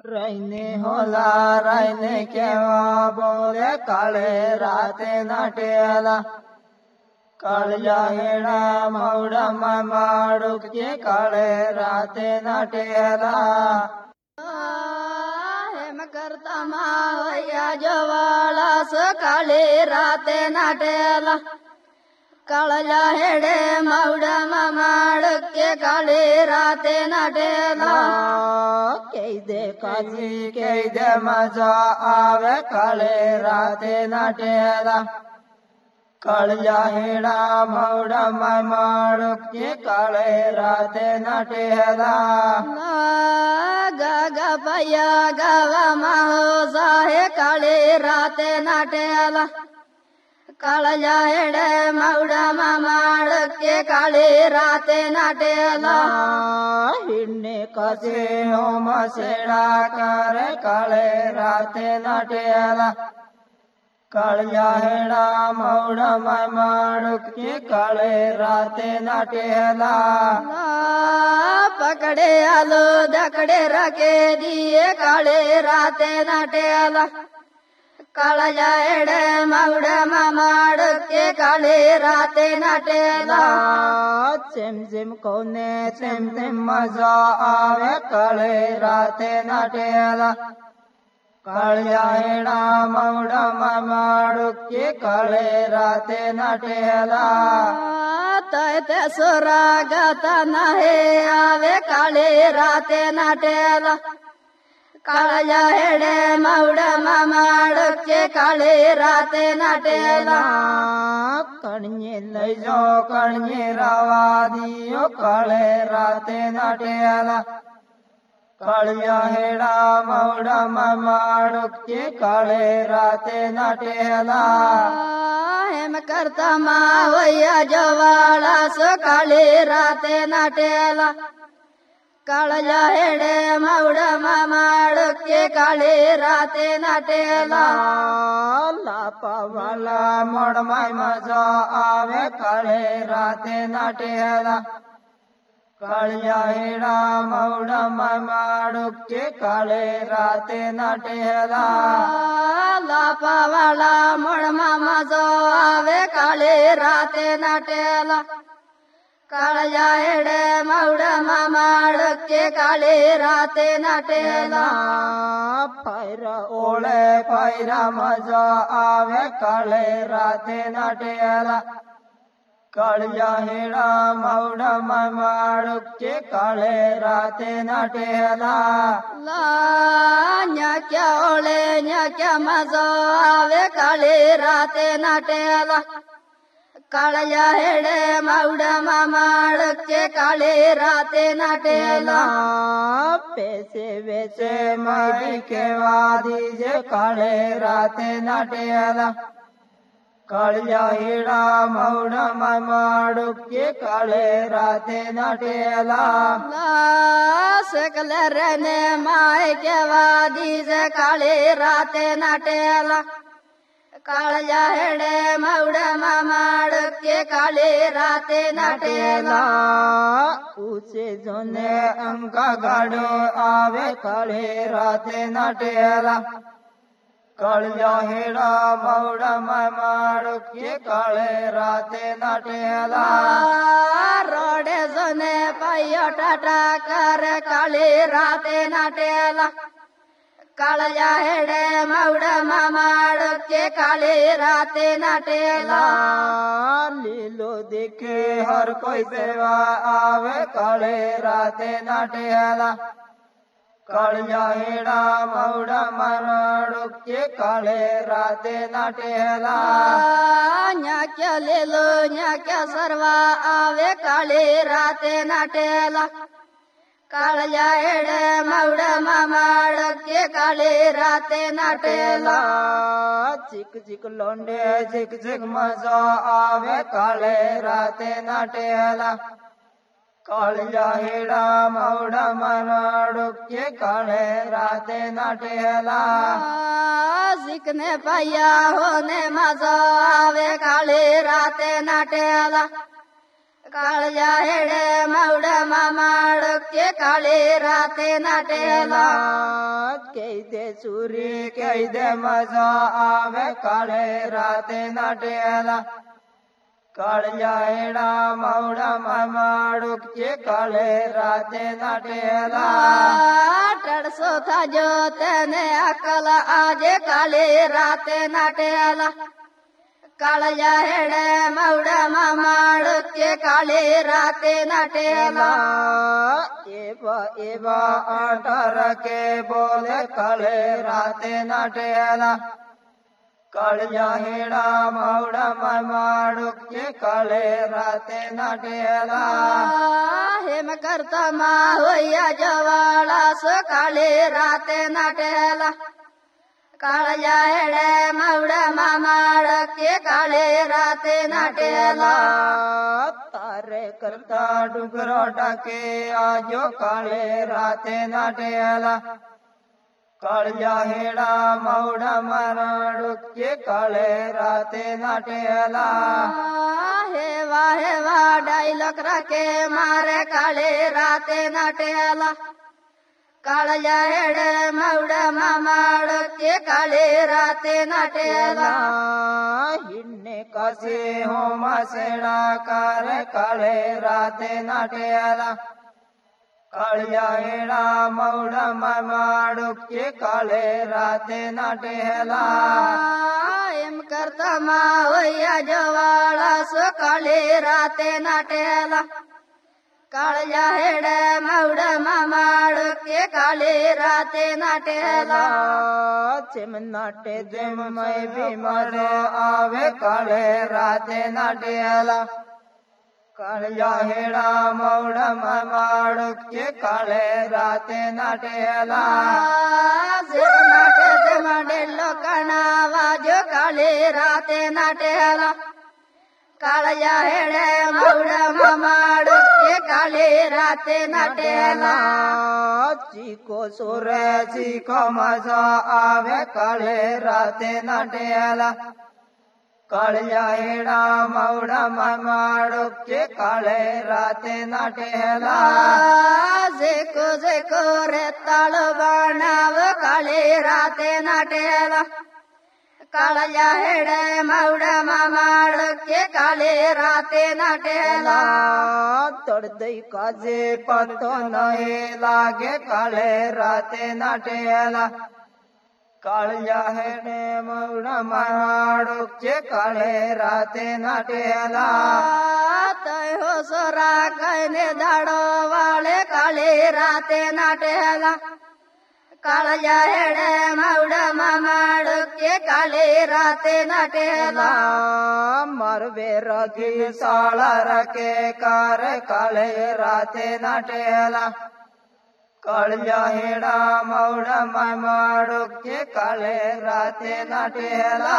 राईने होला राईने केव्हा बोले काळे राते नाट्याला काळजा हेडा मौडा माडुके काळे राते नाट्याला हेम करता मावया जवाळा सकाळी राते नाट्याला काळजा हेडे मौडा माडुके काळे राते नाट्याला कैदे काजी कैदे मजा आवे काळे राते नाट्याला काळजा हेडा मौडा माडुके काळे राते नाट्याला गागा पया गावा माहो जाहे काळे राते नाट्याला काळजा हेडे मौडा माडुके काळे राते नाट्याला हिंडे कसे होम सेडा करे काळे राते नाट्याला काळजा हेडा मौडा माडुके काळे राते नाट्याला पकडे आलो दकडे रके दिये काळे राते नाट्याला काळजा हेडे मौडा माडुके काळे राते नाट्याला चेम चेम कोने चेम चेम मजा आवे काळे राते नाट्याला काळजा हेडा मौडा माडुके काळे राते नाट्याला तैते सोरा गाता नाही आवे काळे राते नाट्याला काळजा हेडे मौडा माडुके काळे राते नाट्याला कणये लय जो कणये रावा दियो काळे राते नाट्याला काळजा हेडा मौडा माडुके काळे राते नाट्याला हेम करता मावया जवाळा सकाळी राते नाट्याला काळजा हेडे मौडा माडुके काळे राते नाट्याला लापावाला मोडमाय मजा आवे काळे राते नाट्याला काळजा हेडा मौडा माडुके काळे राते नाट्याला लापावाला मोडमा मजा आवे काळे राते नाट्याला काळजा हेडे मौडा माडुके काळे राते नाट्याला पायरा ओळे पायरा मजा आवे काळे राते नाट्याला काळजा हेडा मौडा माडुके काळे राते नाट्याला न्याक्या ओळे न्याक्या मजा आवे काळे राते नाट्याला काळजा हेडे मौडा माडुके काळे राते नाट्याला पैसे वेचे मारी केव्हा दीजे काळे राते नाट्याला काळजा हेडा मौडा माडुके काळे राते नाट्याला सकले रहने माय केव्हा दीजे काळे राते नाट्याला काळजा हेडे मौडा माडुके काळे राते नाट्याला ऊचे जोने अंका गाडो आवे काळे राते नाट्याला काळजा हेडा मौडा माडुके काळे राते नाट्याला रोडे जोने पाय टाटा करे काळे राते नाट्याला काळजा हेडे मौडा माडुके काळे राते नाट्याला लीलो देखे हर कोई सेवा आवे काळे राते नाट्याला काळजा हेडा मौडा माडुके काळे राते नाट्याला न्याक्या लेलो न्याक्या सर्वा आवे काळे राते नाट्याला काळजा हेडे मौडा माडुके काळे राते नाट्याला चिक चिक लोंडे चिक चिक मजा आवे काळे राते नाट्याला काळजा हेडा मौडा माडुके काळे राते नाट्याला शिकने पाया होने मजा आवे काळे राते नाट्याला काळजा हेडे मौडा माडुके काळे राते नाट्याला चुरी कही दे मजा आवे काले राते नाटेला काळ्या हेडा मावडा मामाडुक चे काळे राते नाटेला टडसो था जो तेने अकल आजे काले राते नाटेला काळ्या हेडे मावडा मामाडुक चे काले राते नाटेला एबा एबा आटार के बोले काळे राते नाटेला काळ्या हेडा मावडा मामाडुक चे काळे राते नाटेला हेम करता मा होया जवाळा सो काळे राते नाटेला काळ्या हेडे मावडा मामाडुक चे काळे राते नाटेला तारे करता डुगरो टाके आजो काळे राते नाटेला काळ्या हेडा मावडा मामाडुक चे काळे राते नाटेला हेवा डायलॉग राखे मारे काळे राते नाटेला काळ्या हेडे मावडा मामाडुक चे काळे राते नाटेला हिन्ने कासे होमा सेडा कारे काळे राते नाटेला काळ्या हेडा मावडा मामाडुक चे काळे राते नाटेला एम करता मा होया जवाळा सो काळे राते नाटेला काळ्या हेडे मावडा मामाडुक चे काळे राते नाटेला चिम नाटे जिम मै भी मजो आवे काळे राते नाटेला काळ्या हेडा मावडा मामाडुक चे काळे राते नाटेला नाटे जमाडे लोकांना वाजो काळे राते नाटेला काळ्या हेडे मावडा मामाडुक चे काळे राते नाटेला चिको सोरे चिको मजा आवे काळे राते नाटेला काळ्या हेडा मावडा मामाडुक चे काळे राते नाटेला जेको रे ताळ बाणाव काळे राते नाटेला काळ्या हेडे मावडा मामाडुक चे काळे राते नाटेला तडदई काजे पतो नहे लागे काळे राते नाटेला काळ्या हेडे मावडा मामाडुक चे काळे राते नाटेला तय हो सोरा कैने धाडो वाळे काळे राते नाटेला काळ्या हेडे मावडा मामाडुक चे काळे राते नाटेला मारवे रगी साळा रके कार काळे राते नाटेला काळ्या हेडा मावडा मामाडुक चे काळे राते नाटेला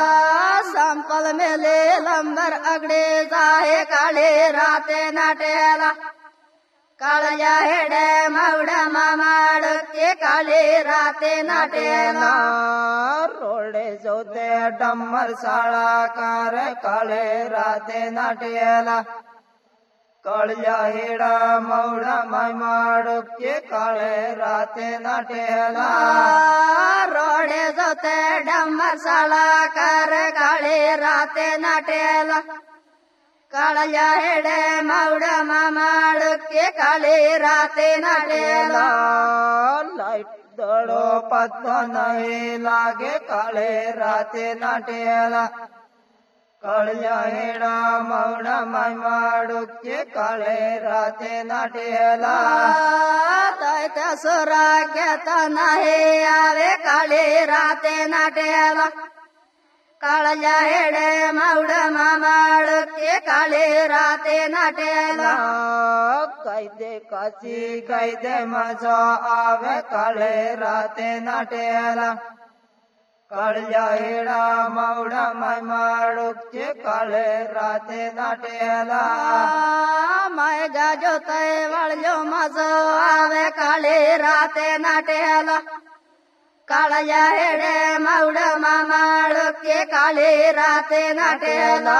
संपल मेले लंबर अगडे जाहे काळे राते नाटेला काळ्या हेडे मावडा मामाडुक चे काळे राते नाटेला रोडे जोते डम्मर साळा कार काळे राते नाटेला काळ्या हेडा मावडा मामाडुक चे काळे राते नाटेला रोडे जोते डम्मर साळा कार काळे राते नाटेला काळ्या हेडे मावडा मामाडुक चे काळे राते नाटेला लाईट दडो पत्तो नाही लागे काळे राते नाटेला काळ्या हेडा मावडा मामाडुक चे काळे राते नाटेला तय सोरा घेता नाही आवे काळे राते नाटेला काळ्या हेडे मावडा मामाडुक चे काळे राते नाटेला कायदे काची कायदे मजा आवे काळे राते नाटेला काळ्या हेडा मावडा मामाडुक चे काळे राते नाटेला माय जाजो तय वळजो मजो आवे काळे राते नाटेला काळ्या हेडे मावडा मामाडुक चे काळे राते नाटेला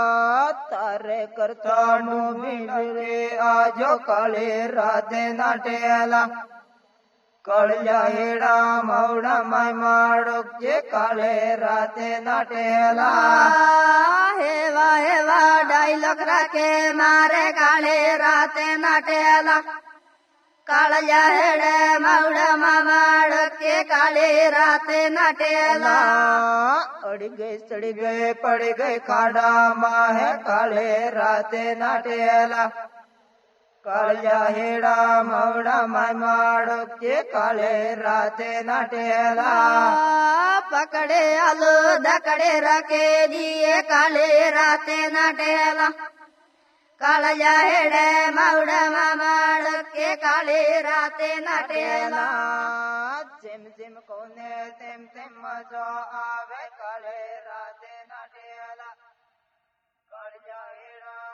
तारे करता नो मिले आजो काळे राते नाटेला કાળિયા હેડા મવડા માય માડુક જે કાળે રાતે નાટેલા હેવા હેવા ડાયલોગ રાખે મારે કાળે રાતે નાટેલા કાળિયા હેડે મવડા મામાડ કે કાળે રાતે નાટેલા અડી ગઈ ચડી ગઈ પડી ગઈ ખાડામાં હે કાળે રાતે નાટેલા કાળિયા હેડા મવડા માય માડુક જે કાળે રાતે નાટેલા પકડે આલુ દકડે રાખે દીએ કાળે રાતે નાટેલા કાળિયા હેડે મવડા મામાડ કે કાળે રાતે નાટેલા જેમ જેમ કોને તેમ તેમ મજો આવે કાળે રાતે નાટેલા કાળિયા હેડા